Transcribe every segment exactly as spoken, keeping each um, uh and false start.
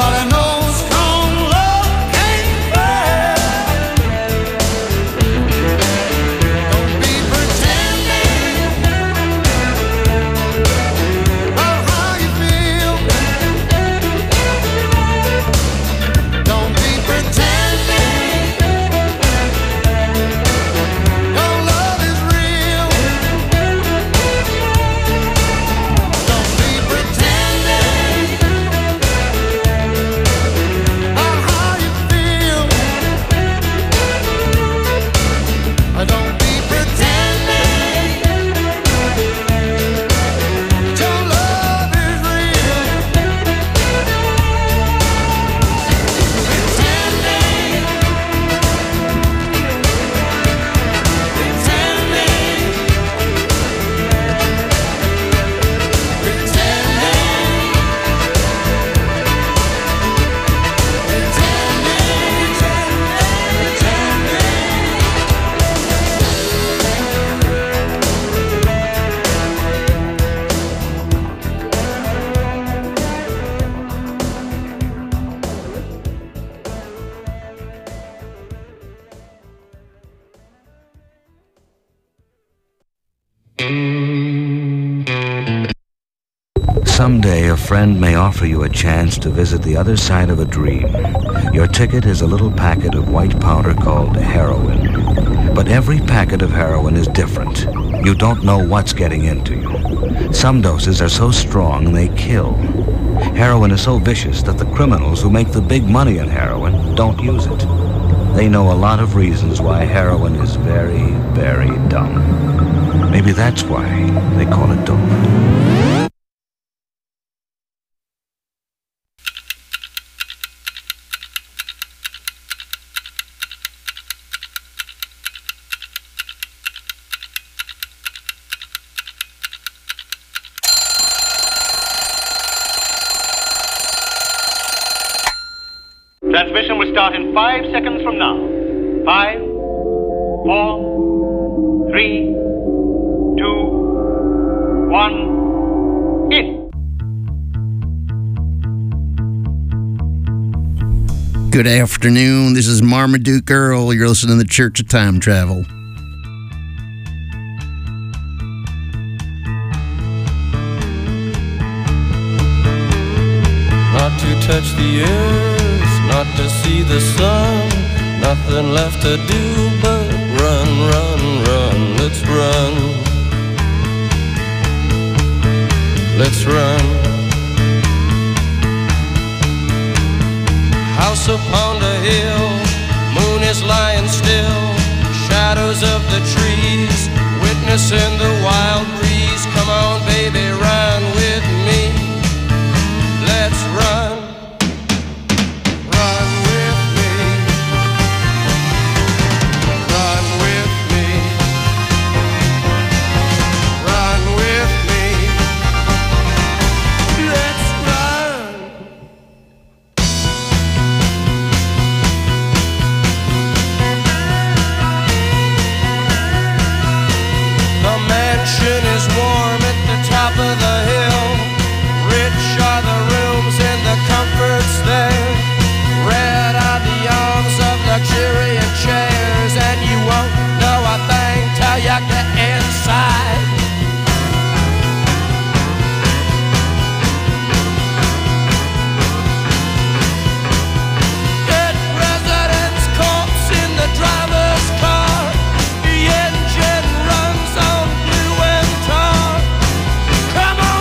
Everybody knows strong love can't bear. Don't be pretending about how you feel. Don't be pretending your love is real. Don't be pretending about how you feel. Don't be pretending your love is real. Pretending, Someday a friend may offer you a chance to visit the other side of a dream. Your ticket is a little packet of white powder called heroin. But every packet of heroin is different. You don't know what's getting into you. Some doses are so strong they kill. Heroin is so vicious that the criminals who make the big money in heroin don't use it. They know a lot of reasons why heroin is very, very dumb. Maybe that's why they call it dope. Transmission will start in five seconds from now. Five, four, three, two, one, in. Good afternoon. This is Marmaduke Earl. You're listening to the Church of Time Travel. Not to touch the earth, not to see the sun, nothing left to do but run, run, run. Let's run. Let's run. House upon the hill, moon is lying still, shadows of the trees, witnessing the wild breeze. Come on, baby, run with me. Let's run. Run with me. Run with me. Run with me. Let's run. The mansion is warm at the top of the hill. Rich are the rooms and the comforts there. Red are the arms of luxuriant chairs, and you won't know a thing till you get inside. Dead president's corpse in the driver's car. The engine runs on glue and tar. Come on,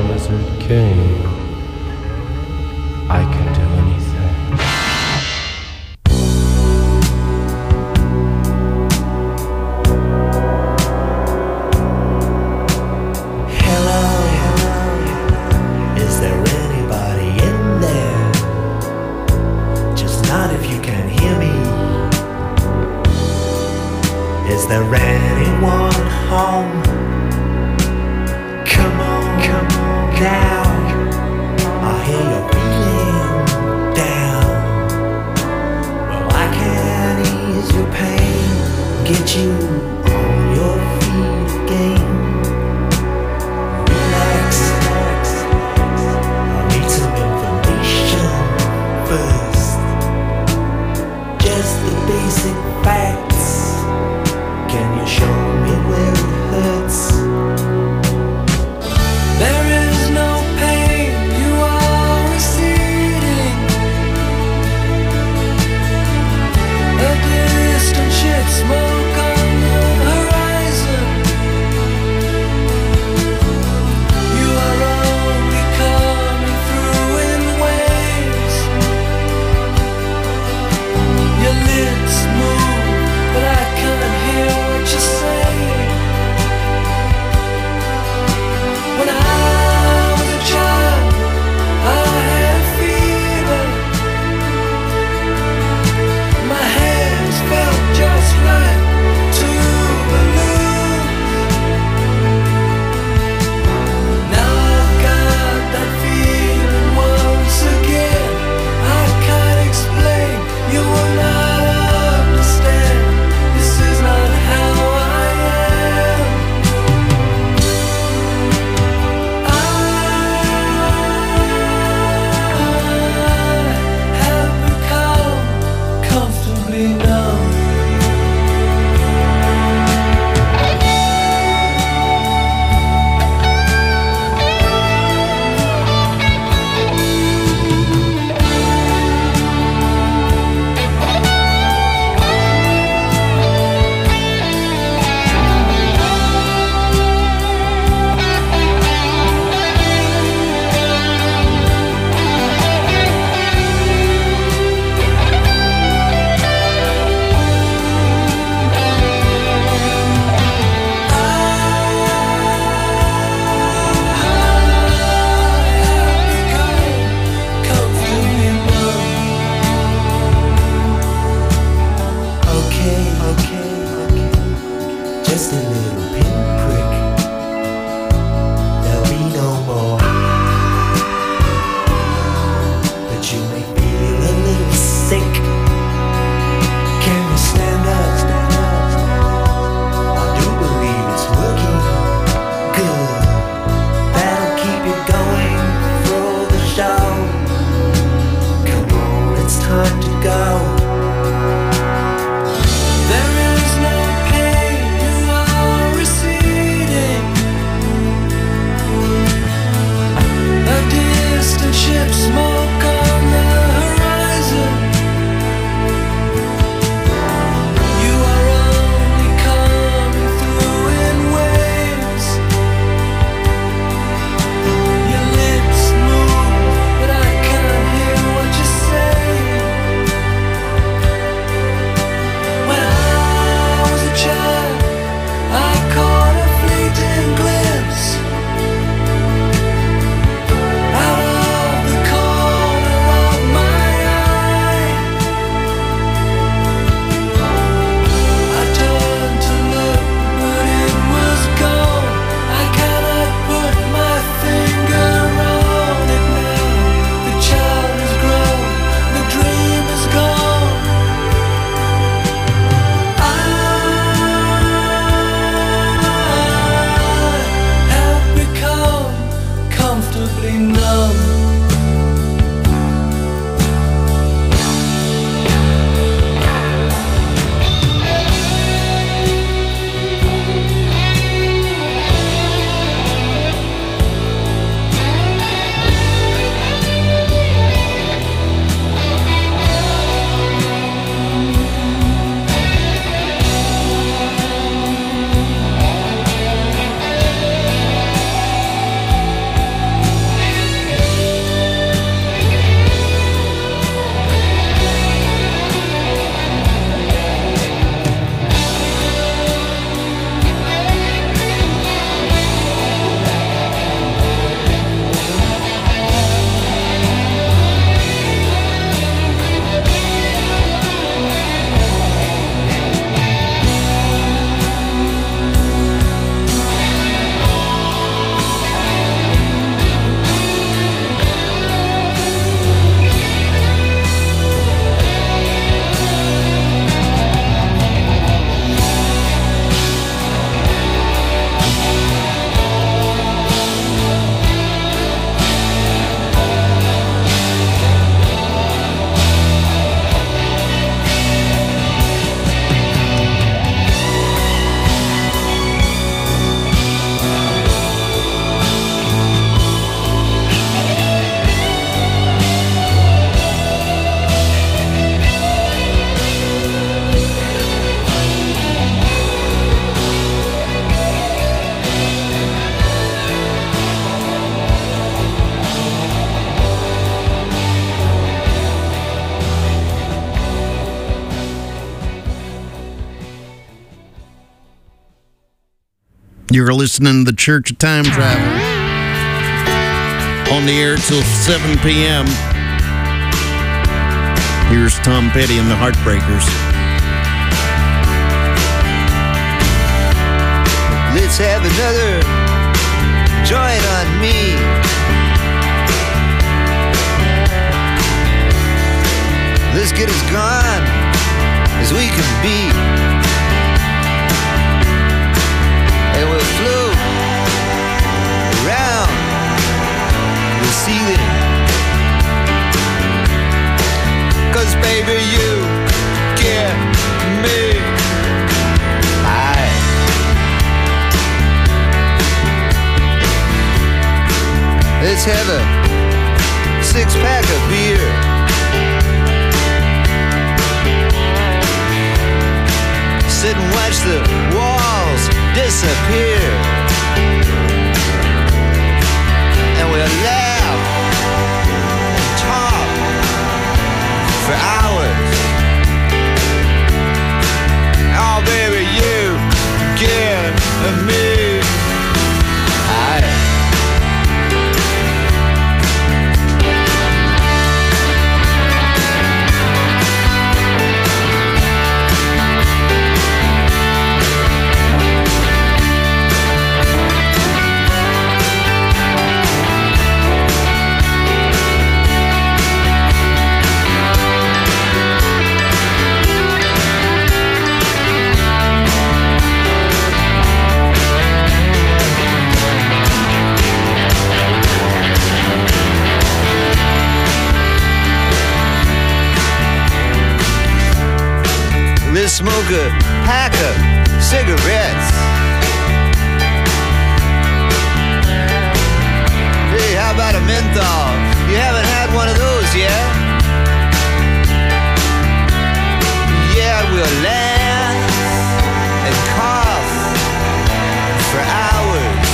Lizard King. I can do anything. Hello, hello. Is there anybody in there? Just nod if you can hear me. Is there anyone home? Come on, come on now. I hear you're feeling down. Well, I can ease your pain, get you on your feet again. Relax, relax. I need some information first. Just the basic facts. Can you show me where it hurts? There is no pain, you are receding. A distant ship, smoke on the horizon. You are only coming through in waves. Your lips move, but I can't hear what you're saying. When I was a child, I had fever. My hands felt just like two balloons. Now I've got that feeling once again. I can't explain, you will not understand. This is not how I am. I have become comfortably numb. Okay, okay, okay. Just a little pinprick. There'll be no more. But you may feel a little sick. Can you stand up? Stand up. I do believe it's working good. That'll keep you going through the show. Come on, it's time to go. There is no pain, you are receding. A distant ship, smoke on the horizon. You are only coming through in waves. Your lips move, but I can't hear what you say. When I was a child, I caught a fleeting glimpse out of the corner of my eye. I turned to look, but it was gone. I cannot put my finger on it now. The child is grown, the dream is gone. I have become comfortably numb. You're listening to the Church of Time Travel. On the air till seven p.m. Here's Tom Petty and the Heartbreakers. Let's have another joint on me. Let's get as gone as we can be. And we'll float around the ceiling. 'Cause baby, you get me high. Let's have a six-pack of beer. Sit and watch the walls disappear. And we'll laugh and talk for hours. Oh baby, you give me high. Let's smoke a pack of cigarettes. Hey, how about a menthol? You haven't had one of those yet? Yeah, we'll laugh and cough for hours.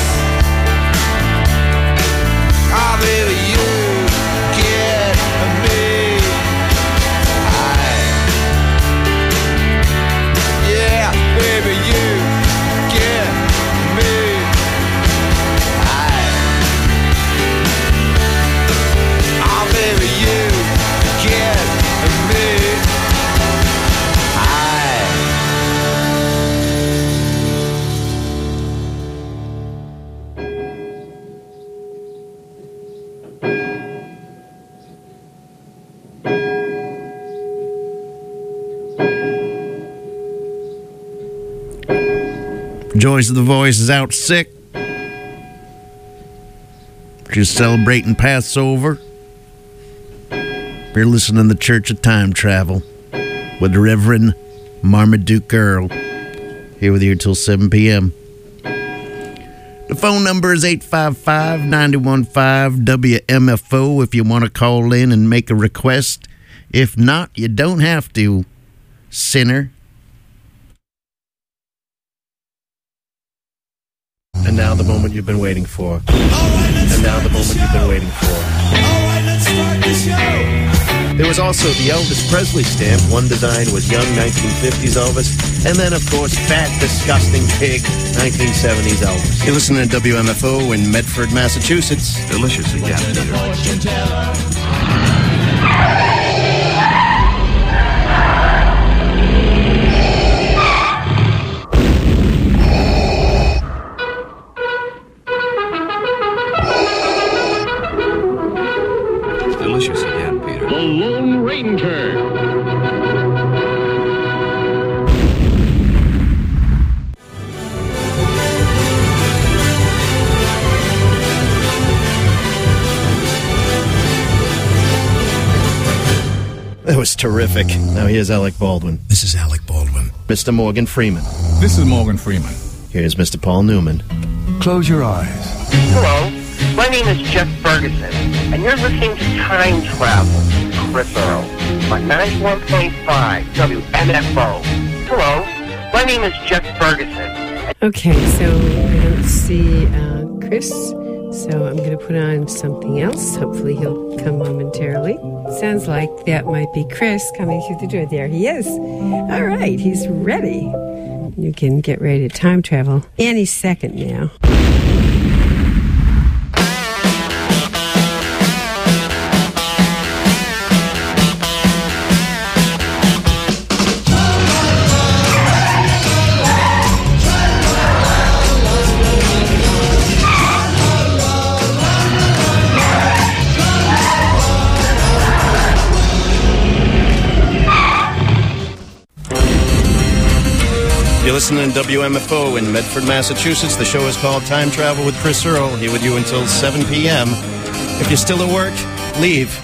Oh, baby, you get me high. Yeah, baby, you get me high. Oh, baby, you get me high. Joyce of the Voice is out sick. She's celebrating Passover. You're listening to the Church of Time Travel with the Reverend Marmaduke Earl. Here with you till seven p.m. The phone number is eight five five, nine one five, W M F O if you want to call in and make a request. If not, you don't have to, sinner. And now the moment you've been waiting for. And now the moment you've been waiting for. Alright, let's start the show. There was also the Elvis Presley stamp. One design was young nineteen fifties Elvis. And then, of course, fat, disgusting pig nineteen seventies Elvis. You're listening to W M F O in Medford, Massachusetts. Delicious again, Delicious again, Peter. The Lone Ranger. That was terrific. Now here's Alec Baldwin. This is Alec Baldwin. Mister Morgan Freeman. This is Morgan Freeman. Here's Mister Paul Newman. Close your eyes. Hello, my name is Jeff Ferguson, and you're listening to Time Travel, Chris Earl, on ninety-one point five W M F O. Hello, my name is Jeff Ferguson. Okay, so I don't see uh, Chris, so I'm going to put on something else. Hopefully he'll come momentarily. Sounds like that might be Chris coming through the door. There he is. All right, he's ready. You can get ready to time travel any second now. You're listening to W M F O in Medford, Massachusetts. The show is called Time Travel with Chris Earl, here with you until seven p.m. If you're still at work, leave.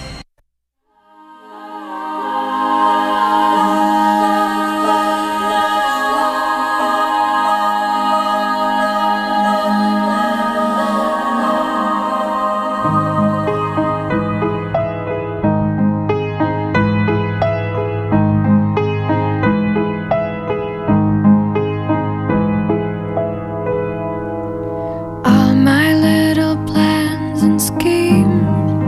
All my little plans and schemes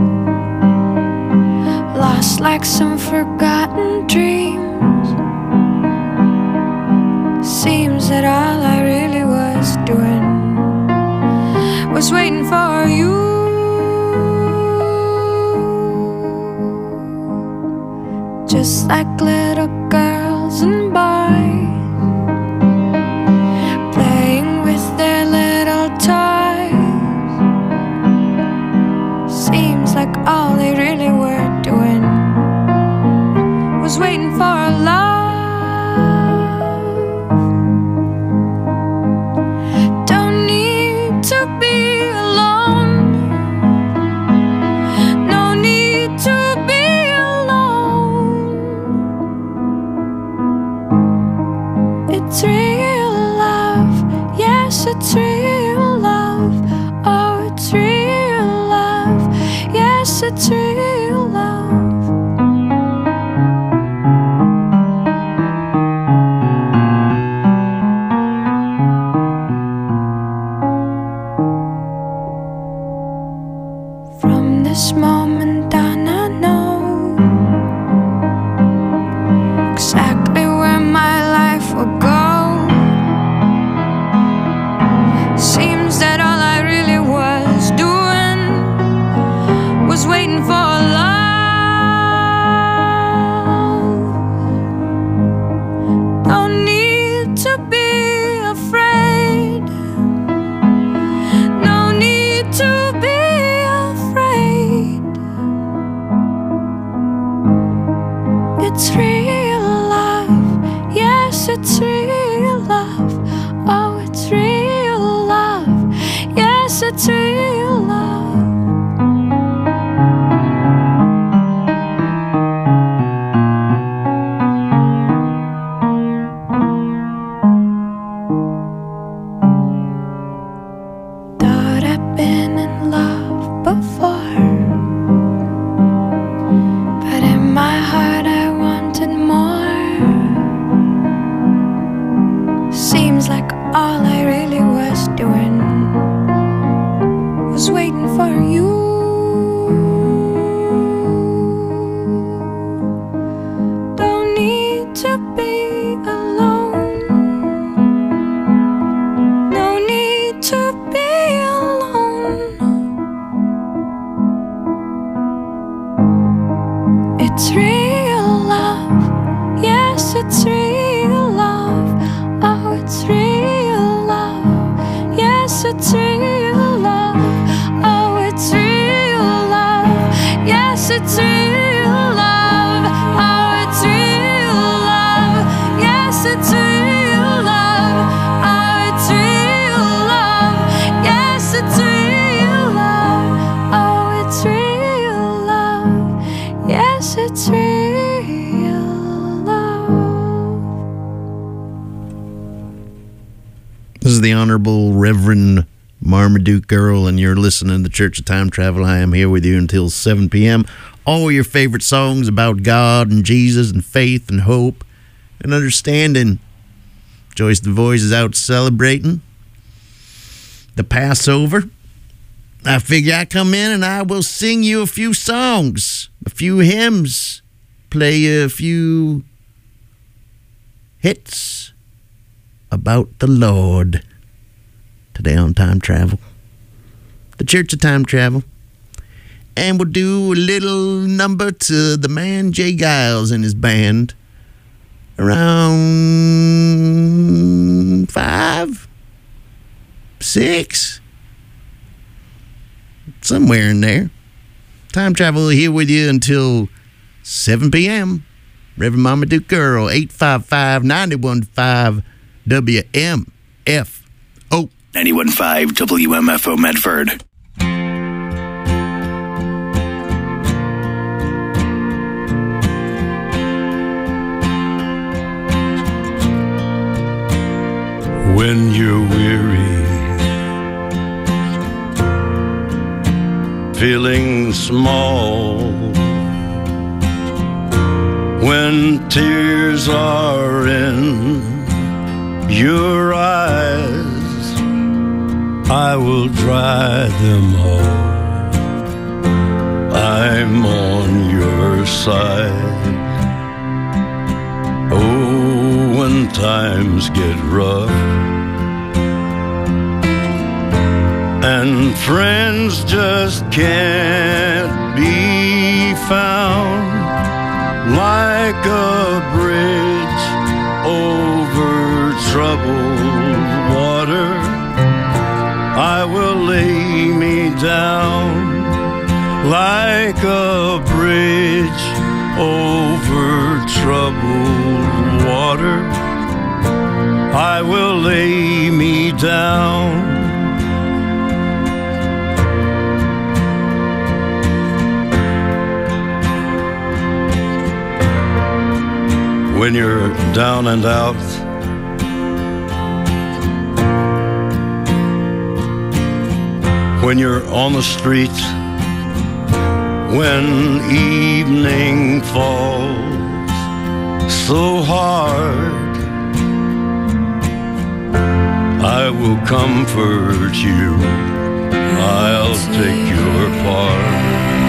lost like some forgotten dreams. Seems that all I really was doing was waiting for you. Just like little girls and boys playing with their little toys. Seems like all they really were doing was waiting for a love. Don't need to be alone. No need to be alone. It's real love. Yes, it's real love. Oh, it's real love. Yes, it's real love. From this moment on, I know exactly where my life will go. Seems that all I really was doing was waiting for love. Don't need to be afraid. No need to be afraid. It's real love. Yes, it's real love. Oh, it's real love. Yes, it's real love. Thought I'd been in love before, but in my heart I wanted more. Seems like all I really was doing was waiting for you. Don't need to be alone. No need to be alone. It's real love. Yes, it's real love. Oh, it's real love. Yes, it's real love. Oh, it's real love. Yes, it's real love. Oh, it's real love. Yes, it's real love. Oh, it's real love. Yes, it's real love. Oh, it's real love. Yes, it's real love. This is the Honorable Reverend Marmaduke Earl, and you're listening to the Church of Time Travel. I am here with you until seven p.m. All your favorite songs about God and Jesus and faith and hope and understanding. Joyce DeVois is out celebrating the Passover. I figure I come in and I will sing you a few songs, a few hymns, play you a few hits about the Lord. Today on Time Travel, the Church of Time Travel. And we'll do a little number to the man Jay Giles and his band around five, six, somewhere in there. Time Travel here with you until seven p.m. Reverend Marmaduke Girl, eight five five, nine one five W M F O. ninety-one point five W M F O Medford. When you're weary, feeling small, when tears are in your eyes, I will dry them all. I'm on your side. Oh, when times get rough and friends just can't be found, like a bridge over troubled water, I will lay me down. Like a bridge over troubled water, I will lay me down. When you're down and out, when you're on the street, when evening falls so hard, I will comfort you, I'll take your part.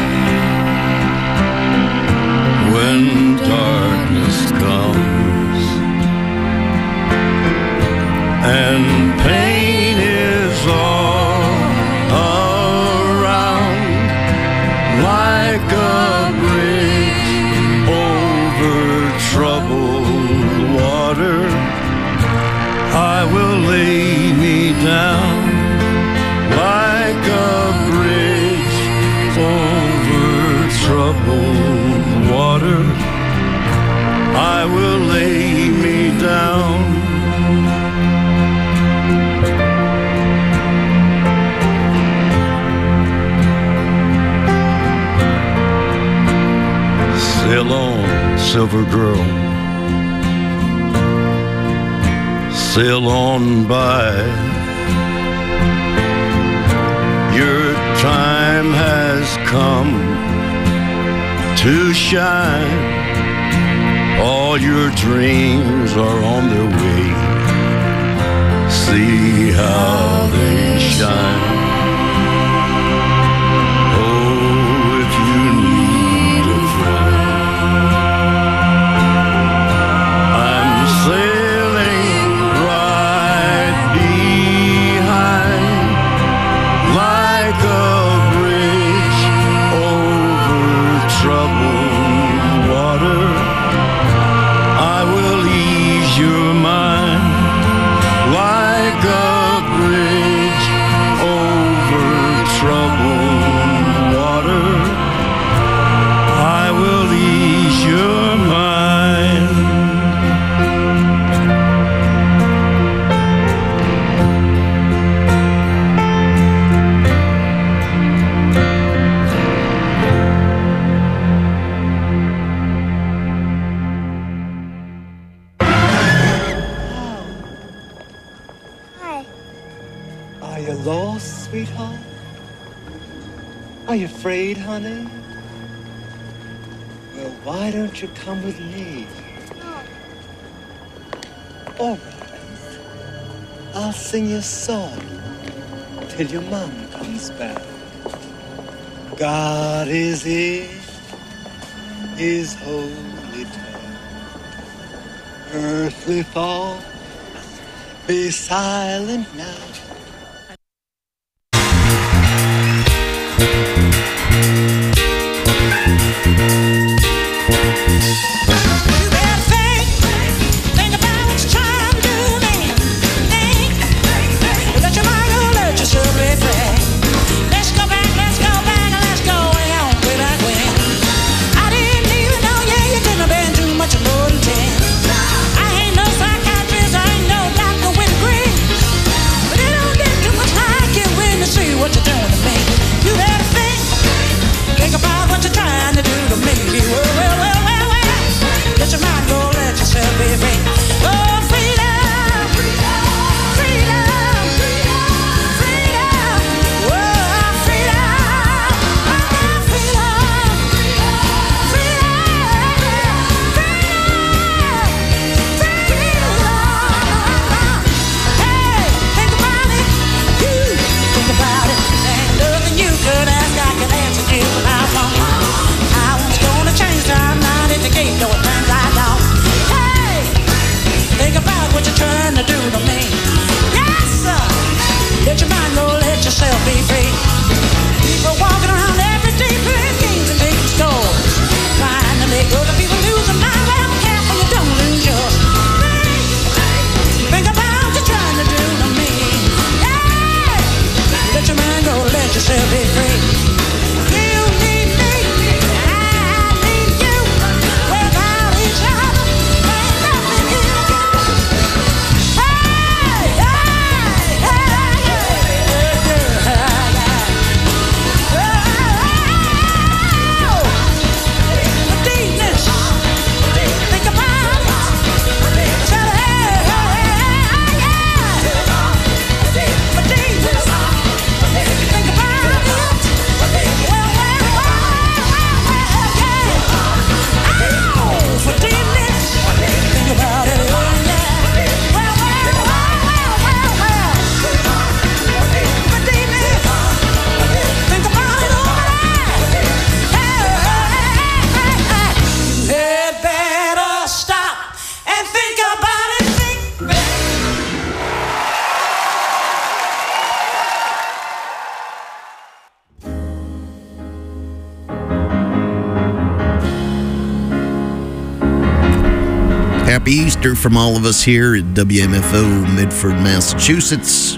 When darkness comes and pain is all around, like a bridge over troubled water, I will lay me down. Like a bridge over troubled water, I will lay me down. Sail on, silver girl, sail on by. Your time has come to shine. All your dreams are on their way. See how they shine. Oh, if you need a friend, I'm sailing right behind, like a bridge over troubled water. I will ease your mind, like a bridge over troubled water. I will ease your mind. Are you lost, sweetheart? Are you afraid, honey? Well, why don't you come with me? All right. I'll sing you a song till your mama comes back. God is in his holy temple. Earthly thoughts be silent now. Happy Easter from all of us here at W M F O Medford, Massachusetts.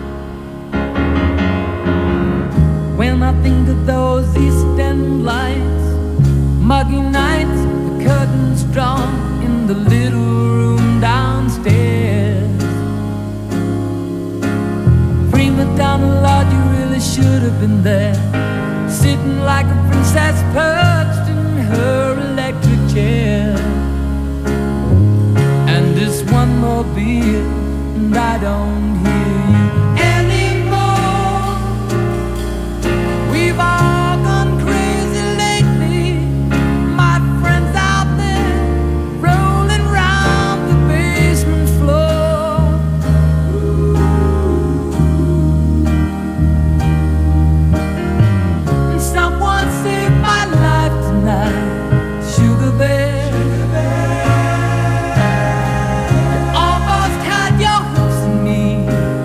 When I think of those East End lights, muggy nights, the curtains drawn in the little room downstairs. Prima Donna Lord, you really should have been there, sitting like a princess perched in her electric chair. And this one more beer, and I don't hear you anymore. We've all gone crazy lately, my friends out there rolling round the basement floor. And someone saved my life tonight, Sugar Bear. Almost had your hopes in me.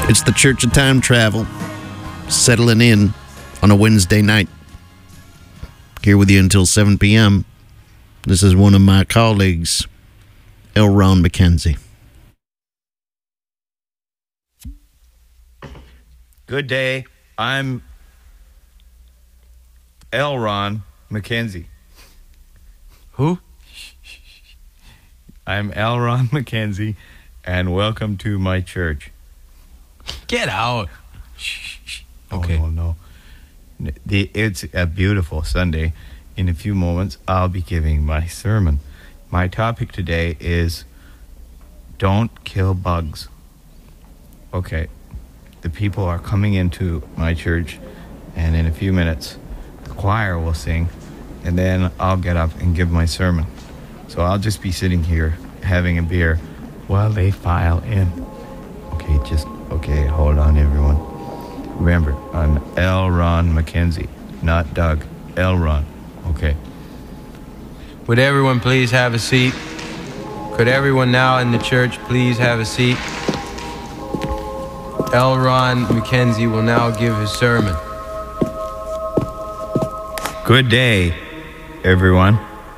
It's the Church of Time Travel, settling in on a Wednesday night. Here with you until seven p.m. This is one of my colleagues, L. Ron McKenzie. Good day. I'm L. Ron McKenzie. Who? I'm L. Ron McKenzie, and welcome to my church. Get out. Okay. Oh, no, no. The, it's a beautiful Sunday. In a few moments, I'll be giving my sermon. My topic today is don't kill bugs. Okay. The people are coming into my church, and in a few minutes, the choir will sing, and then I'll get up and give my sermon. So I'll just be sitting here having a beer while they file in. Okay, just, okay, hold on, everyone. Remember, I'm L. Ron McKenzie, not Doug. L. Ron. Okay. Would everyone please have a seat? Could everyone now in the church please have a seat? L. Ron McKenzie will now give his sermon. Good day, everyone.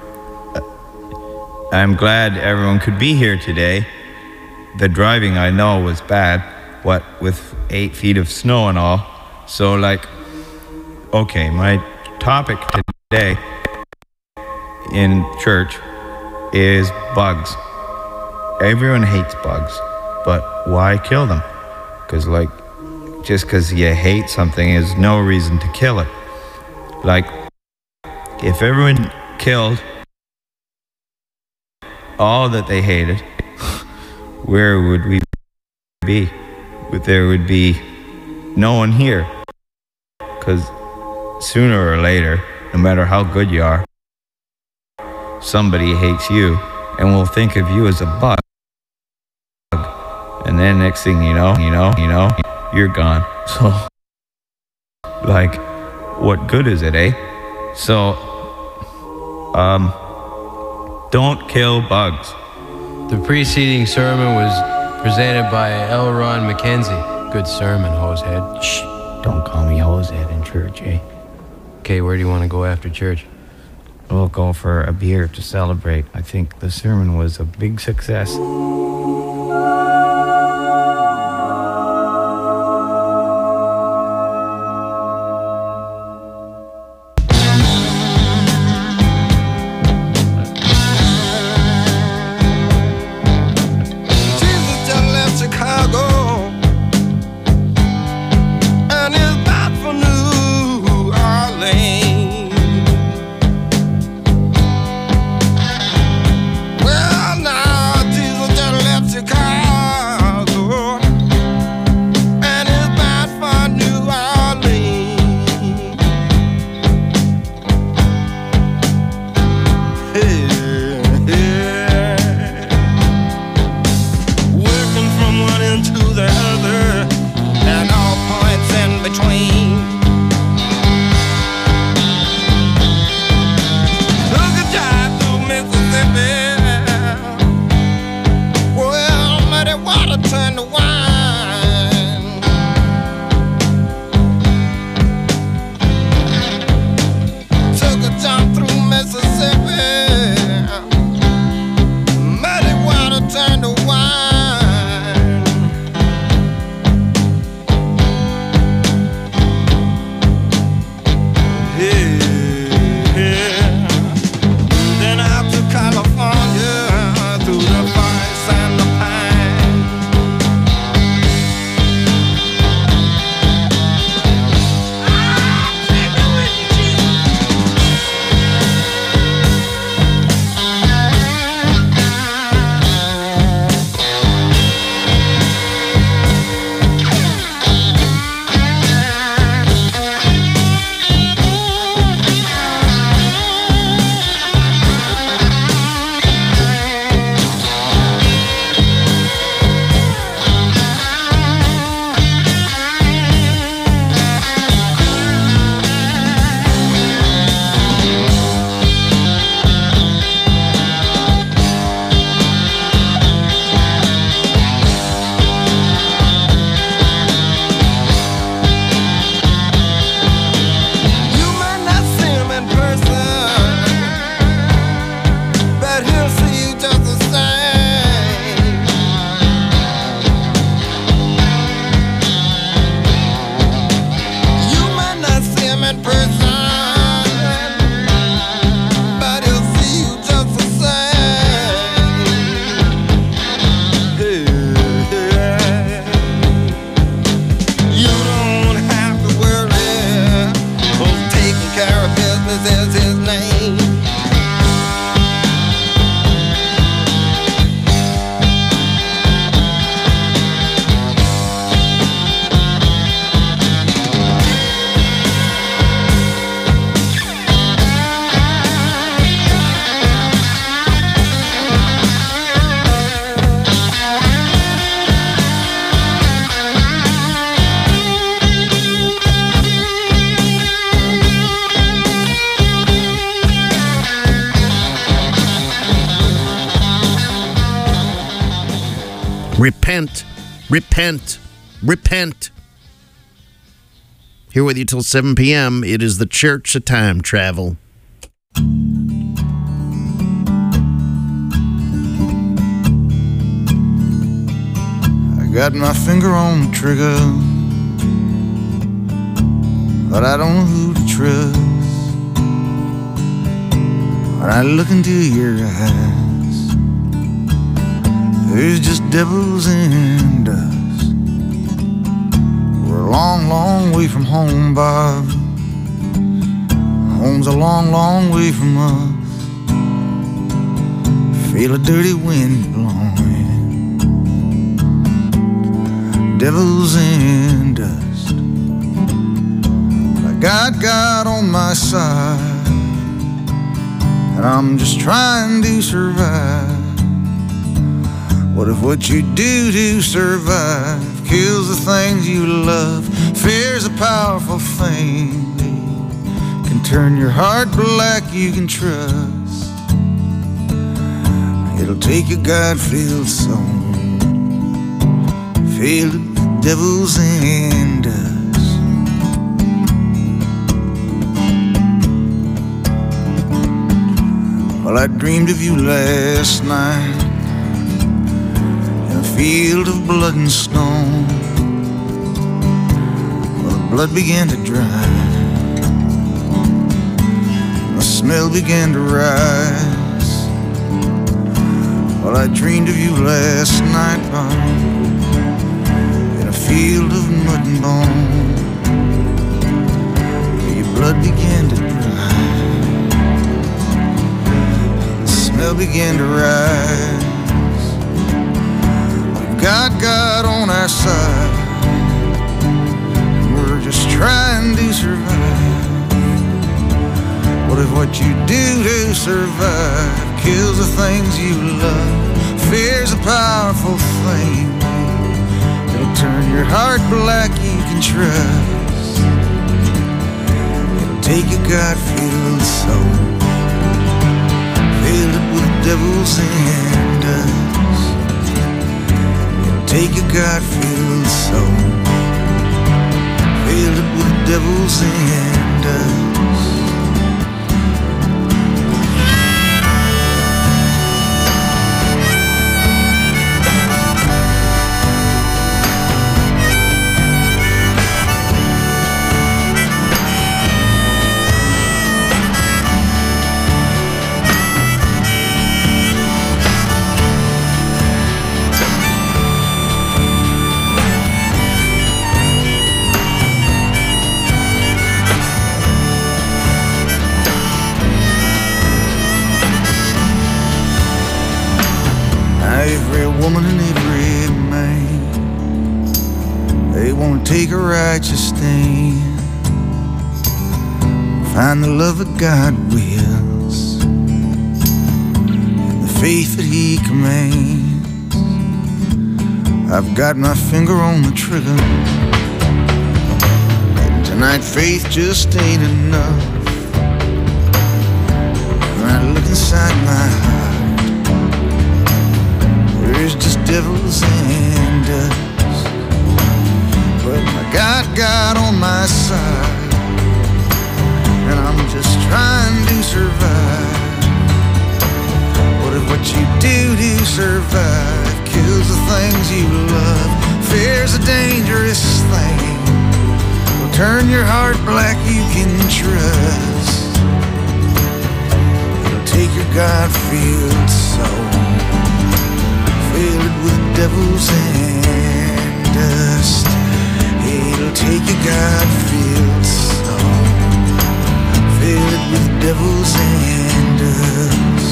I'm glad everyone could be here today. The driving, I know, was bad, what, with eight feet of snow and all. So, like, okay, my topic today in church is bugs. Everyone hates bugs, but why kill them? Because, like, just because you hate something is no reason to kill it. Like, if everyone killed all that they hated, where would we be? There would be no one here. Because sooner or later, no matter how good you are, somebody hates you and will think of you as a bug. And then next thing you know, you know, you know, you're gone. So, like, what good is it, eh? So, um, don't kill bugs. The preceding sermon was presented by L. Ron McKenzie. Good sermon, hosehead. Shh, don't call me hosehead in church, eh? Okay, where do you want to go after church? We'll go for a beer to celebrate. I think the sermon was a big success. Well, now Jesus just left Chicago. Repent, repent, repent. Here with you till seven p.m. It is the Church of Time Travel. I got my finger on the trigger, but I don't know who to trust. When I look into your eyes, there's just devils and dust. We're a long, long way from home, Bob. Home's a long, long way from us. Feel a dirty wind blowing, devils and dust. But I got God on my side, and I'm just trying to survive. What if what you do to survive kills the things you love? Fear's a powerful thing, can turn your heart black, you can trust. It'll take a God-filled soul, filled with devils and dust. Well, I dreamed of you last night, field of blood and stone. Well, the blood began to dry, the smell began to rise. Well, I dreamed of you last night, Bob, in a field of mud and bone. Your blood began to dry, the smell began to rise. Got God on our side, we're just trying to survive. What if what you do to survive kills the things you love? Fear's a powerful thing, it'll turn your heart black, you can trust. It'll take a God-filled soul, filled with devils and dust. Take a God-filled soul, filled it with devils and dust. Every woman and every man, they want to take a righteous stand, find the love that God wills, and the faith that He commands. I've got my finger on the trigger, and tonight faith just ain't enough. When I look inside my heart, there's just devils and dust. But I got God on my side, and I'm just trying to survive. What if what you do to survive kills the things you love? Fear's a dangerous thing, will turn your heart black, you can trust. It'll take your God-filled soul, filled with devils and dust. It'll take a God-filled soul, filled with devils and dust.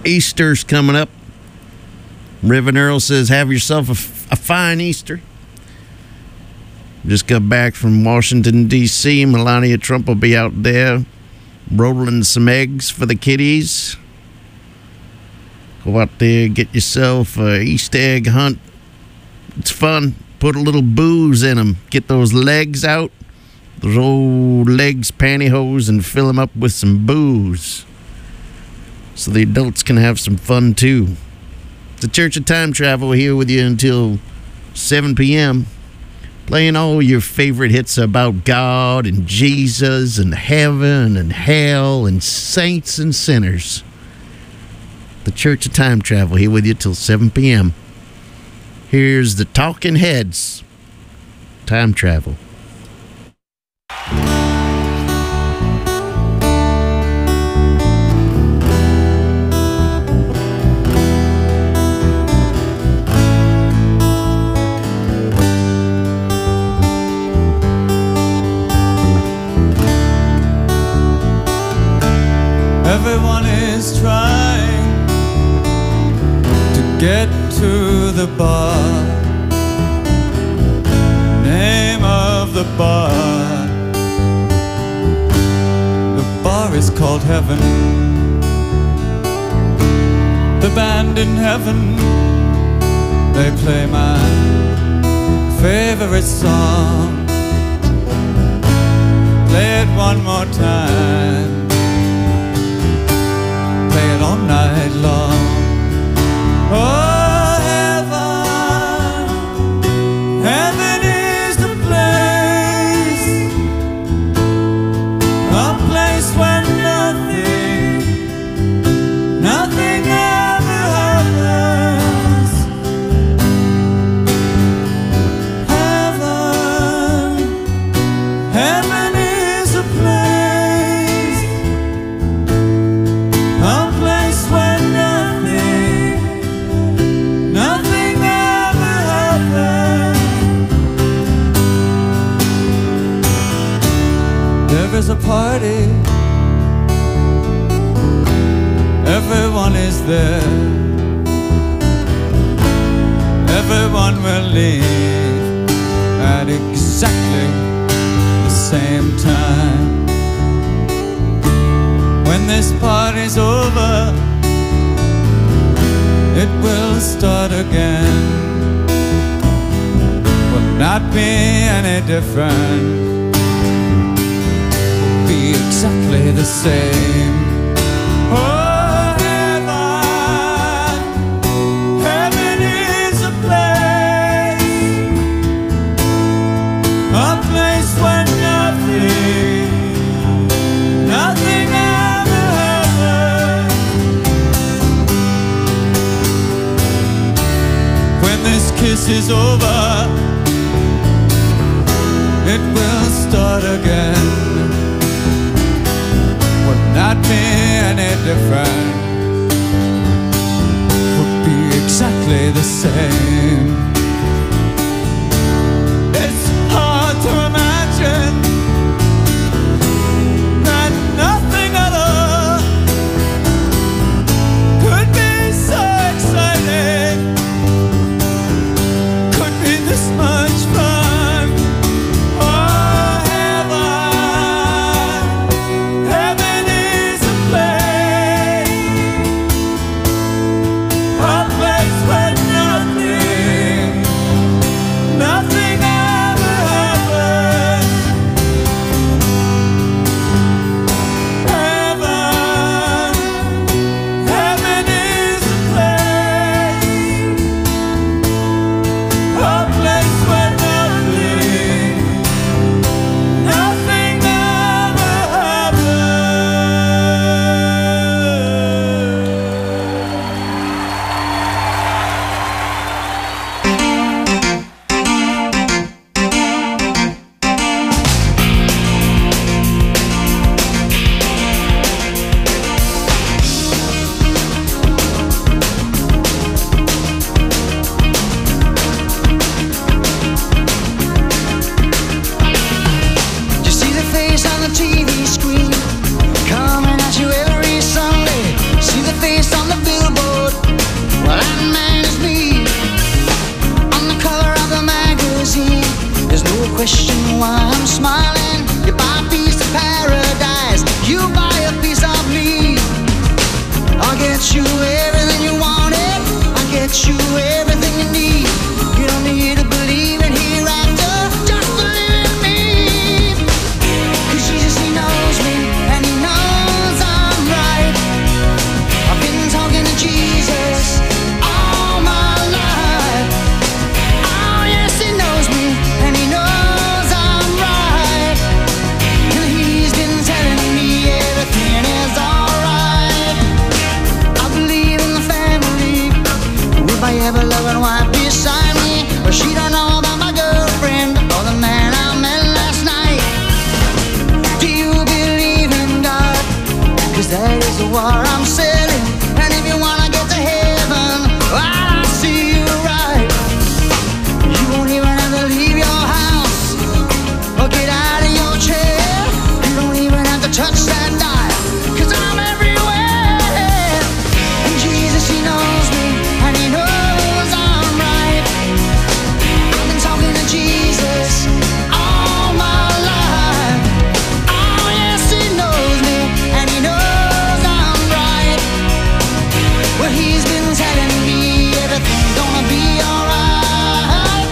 Easter's coming up. Reverend Earl says, have yourself a, a fine Easter. Just got back from Washington, D C Melania Trump will be out there rolling some eggs for the kiddies. Go out there, get yourself a Easter egg hunt. It's fun. Put a little booze in them. Get those legs out, those old legs, pantyhose, and fill them up with some booze so the adults can have some fun too. The Church of Time Travel here with you until seven p.m. Playing all your favorite hits about God and Jesus and heaven and hell and saints and sinners. The Church of Time Travel here with you till seven p.m. Here's the Talking Heads. Time Travel. Everyone is trying to get to the bar. Name of the bar. The bar is called Heaven. The band in heaven, they play my favorite song. Play it one more time. Play it all night long. Oh, heaven, heaven is the place, a place where nothing, nothing ever happens. Heaven, heaven is a place, a place where nothing, nothing ever happens. There is a party, everyone is there, everyone will leave at exactly the same time. When this party's over, it will start again. Will not be any different, will be exactly the same. Oh, heaven, heaven is a place, a place where nothing, nothing ever happens. When this kiss is over, it will start again. Will not be any different, will be exactly the same. It's hard to imagine that nothing at all could be so exciting, could be this much fun. Oh, heaven, heaven is a place, a place where nothing, 'cause that is the war I'm selling. And if you wanna get to heaven, well, I'll see you right. You won't even have to leave your house or get out of your chair. You don't even have to touch that dial, 'cause I'm everywhere. And Jesus, he knows me, and he knows I'm right. I've been talking to Jesus all my life. Oh yes, he knows me, and he knows I'm right. Well, he's been telling me everything's gonna be alright.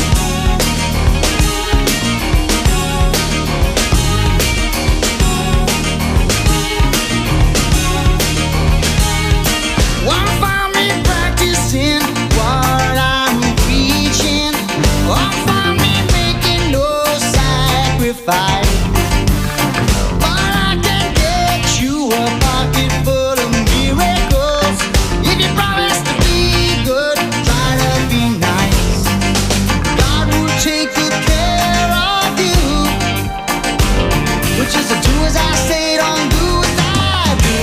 Won't find me practicing what I'm preaching. Won't find me making no sacrifice. But I can get you a pocket full of miracles. If you promise to be good, try to be nice. God will take good care of you, which is to do as I say, don't do as I do.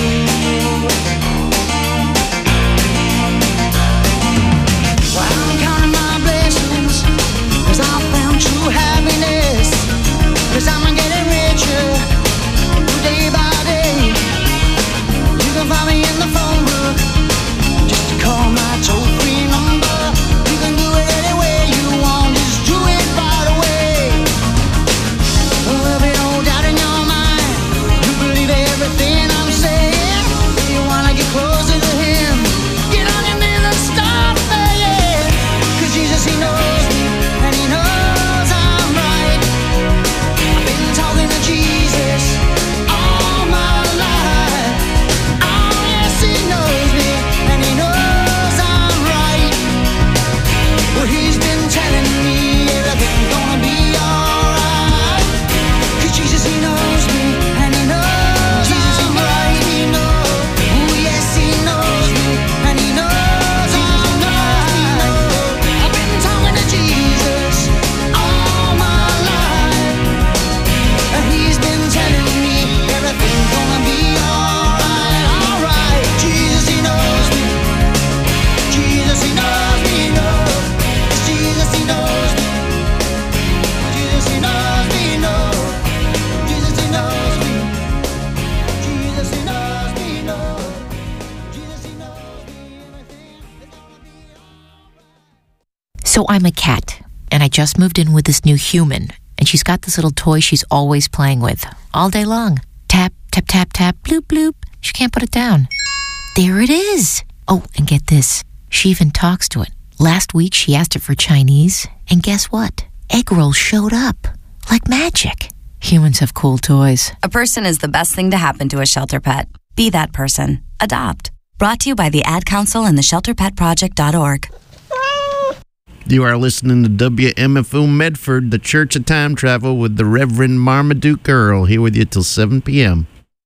Well, I'm counting my blessings, 'cause I found true happiness. 'Cause I'm getting richer day by day. You can find me in the phone book, just call my toll-free number. You can do it any way you want, just do it right away. There'll be no doubt in your mind, you believe everything I'm saying. If you wanna get closer to him, get on your knees and start praying. 'Cause Jesus, he knows me, and he knows I'm right. I've been talking to Jesus all my life. Oh yes, he knows me, and he knows I'm right. Well, he's been telling me everything's gonna be alright. 'Cause Jesus, he knows me, and he knows I'm right. Oh yes, he knows me, and he knows I'm right. I've been talking to Jesus all my life, and he's been telling me everything's gonna be alright, alright. Jesus, he knows me. Jesus, he knows me, no. Jesus, he knows me. Jesus, he knows me, no. Jesus, he knows me. Jesus, he knows me, no. Jesus, he knows me. So I'm a cat, and I just moved in with this new human, and she's got this little toy she's always playing with, all day long. Tap, tap, tap, tap, bloop, bloop. She can't put it down. There it is. Oh, and get this. She even talks to it. Last week, she asked it for Chinese, and guess what? Egg rolls showed up. Like magic. Humans have cool toys. A person is the best thing to happen to a shelter pet. Be that person. Adopt. Brought to you by the Ad Council and the shelter pet project dot org. You are listening to W M F O Medford, the Church of Time Travel, with the Reverend Marmaduke Earl, here with you till seven p.m.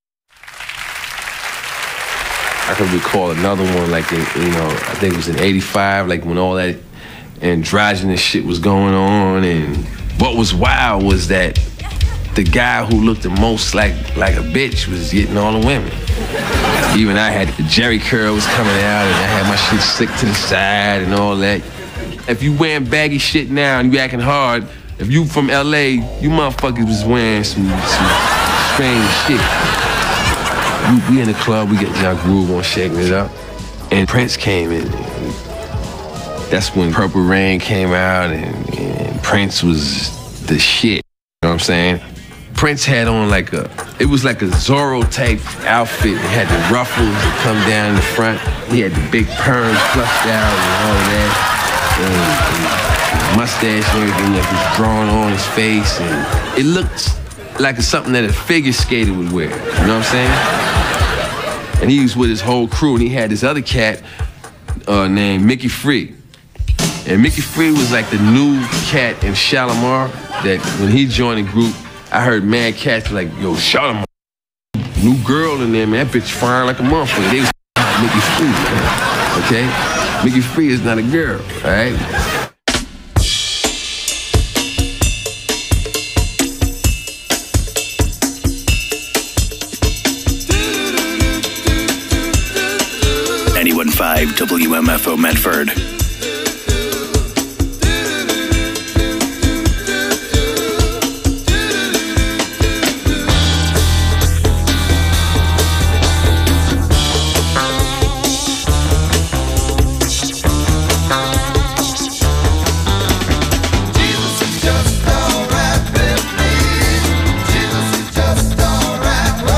I can recall another one, like, in, you know, I think it was in eighty-five, like when all that androgynous shit was going on. And what was wild was that the guy who looked the most like, like a bitch was getting all the women. Even I had the Jerry curl was coming out, and I had my shit slicked to the side and all that. If you wearing baggy shit now and you acting hard, if you from L A, you motherfuckers was wearing some, some strange shit. We, we in the club, we get our groove on, shaking it up, and Prince came in. And that's when Purple Rain came out, and, and Prince was the shit. You know what I'm saying? Prince had on like a, it was like a Zorro type outfit. It had the ruffles that come down in the front. He had the big perms fluffed out and all that. And, and mustache and everything like was drawn on his face, and it looked like something that a figure skater would wear. You know what I'm saying? And he was with his whole crew, and he had this other cat uh, named Mickey Free. And Mickey Free was like the new cat in Shalimar. That when he joined the group, I heard mad cats like, "Yo, Shalimar, new girl in there, man. That bitch firing like a motherfucker." They was Mickey Free, man. Okay. Mickey Free is not a girl, all right? five W M F O Medford.